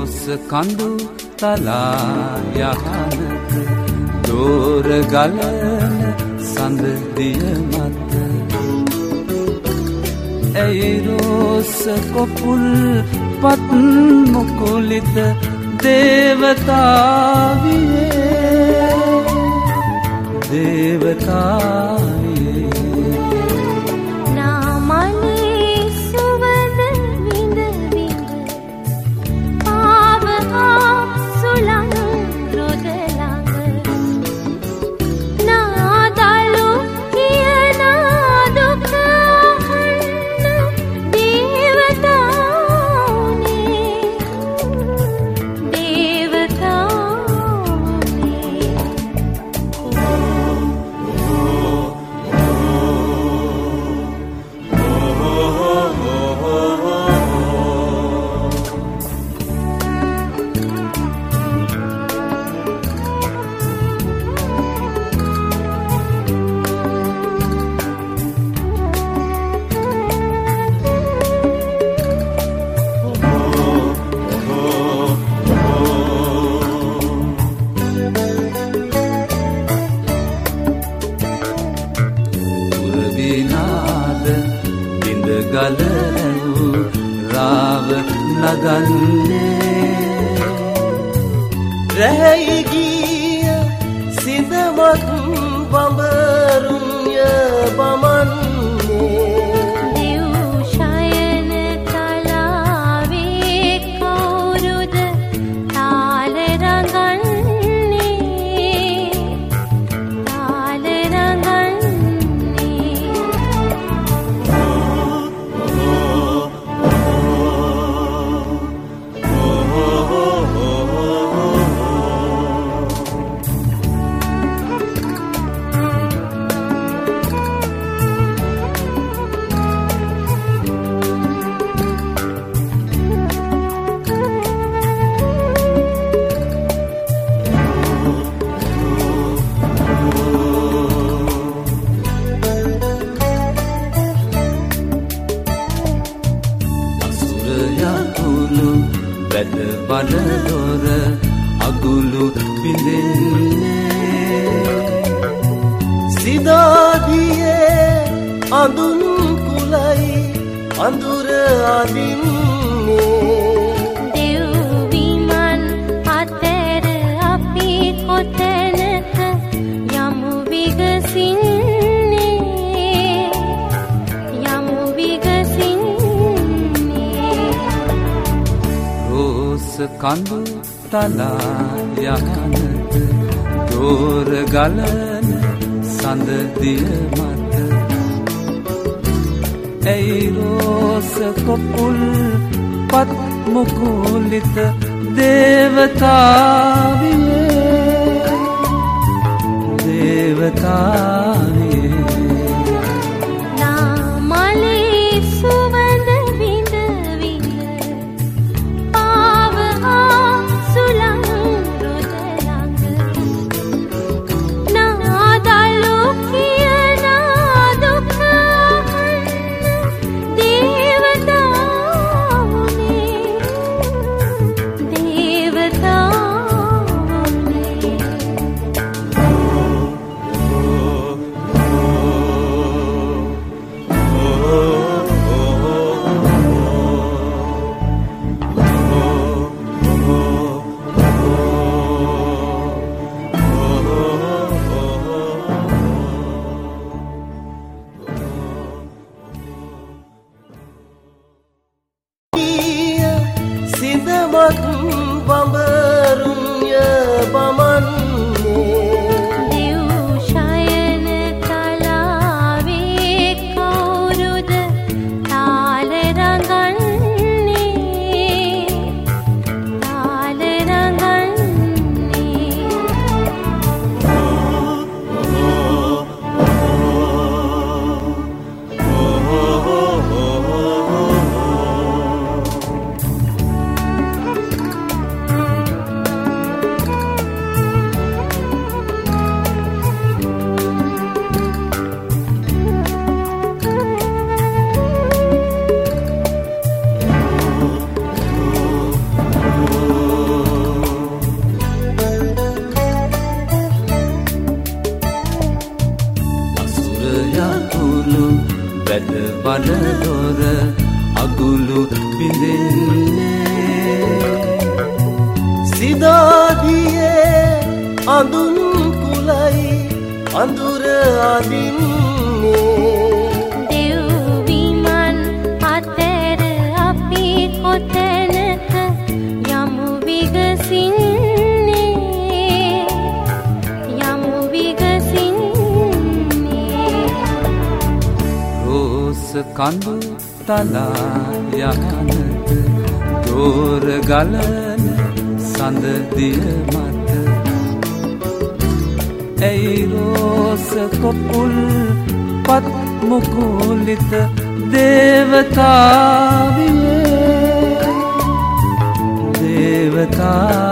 රෝස කඳු තලා යහනක දෝර ගලන සඳ දිය මත ඇයි රෝස කොපුල් පත් මුකුලිත දේවතාවියේ දේවතාවියේ නාමලේ සුවඳ විඳ විඳ පාවහා සුලං රොද ළඟ නාදලු කියන දුක ගලවූ රාව නගන්නේ රැයි ගිය සිඳමත් බඹරුන්ය බමන්නේ දිව් ශයන කලාවේ කවුරුද තාල රඟන්නේ තාල රඟන්නේ වැද බලදොර අගුළු පිඳෙන්නේ සිදාදියේ අඳුණු කුලයි අඳුර අදින්නේ දෙව් විමන් අතර අපි කොතැනක යමු විගසින්නේ යමු විගසින්නේ රෝස කඳු තලා යහනක දෝර ගලන සඳ දිය මත ඇයි රෝස කොපුල් පත් මුකුලිත දේවතාවියේ දේවතාවියේ නාමලේ සුවඳ විඳ විඳ පාවහා සුලං රොද ළඟ නාදලු කියන දුක දේවතාවුනේ දේවතාවුනේ අඳුර අඳින්නේ දෙව් විමන් අතර අපි කොතැනක යමු විගසින්නේ යමු විගසින්නේ රෝස කඳු තලා යහනද දෝර ගලන සඳ දිය මත ඇයි රෝස කොපුල් පත් මුකුලිත දේවතාවියේ දේවතා